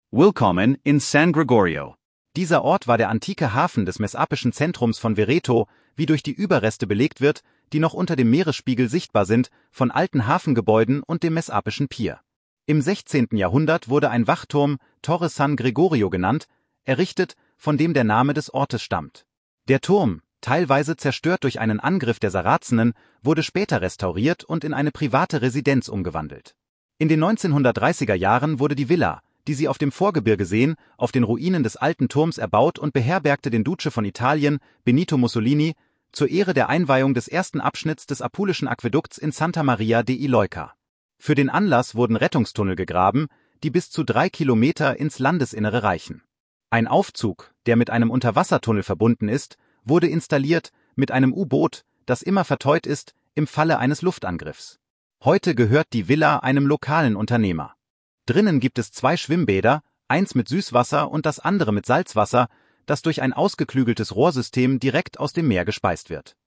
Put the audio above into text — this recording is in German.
Willkommen in San Gregorio. Dieser Ort war der antike Hafen des messapischen Zentrums von Vereto, wie durch die Überreste belegt wird, die noch unter dem Meeresspiegel sichtbar sind, von alten Hafengebäuden und dem messapischen Pier. Im 16. Jahrhundert wurde ein Wachturm, Torre San Gregorio genannt, errichtet, von dem der Name des Ortes stammt. Der Turm, teilweise zerstört durch einen Angriff der Sarazenen, wurde später restauriert und in eine private Residenz umgewandelt. In den 1930er Jahren wurde die Villa, die Sie auf dem Vorgebirge sehen, auf den Ruinen des alten Turms erbaut und beherbergte den Duce von Italien, Benito Mussolini, zur Ehre der Einweihung des ersten Abschnitts des Apulischen Aquädukts in Santa Maria dei Leuca. Für den Anlass wurden Rettungstunnel gegraben, die bis zu 3 Kilometer ins Landesinnere reichen. Ein Aufzug, der mit einem Unterwassertunnel verbunden ist, wurde installiert mit einem U-Boot, das immer verteut ist, im Falle eines Luftangriffs. Heute gehört die Villa einem lokalen Unternehmer. Drinnen gibt es 2 Schwimmbäder, eins mit Süßwasser und das andere mit Salzwasser, das durch ein ausgeklügeltes Rohrsystem direkt aus dem Meer gespeist wird.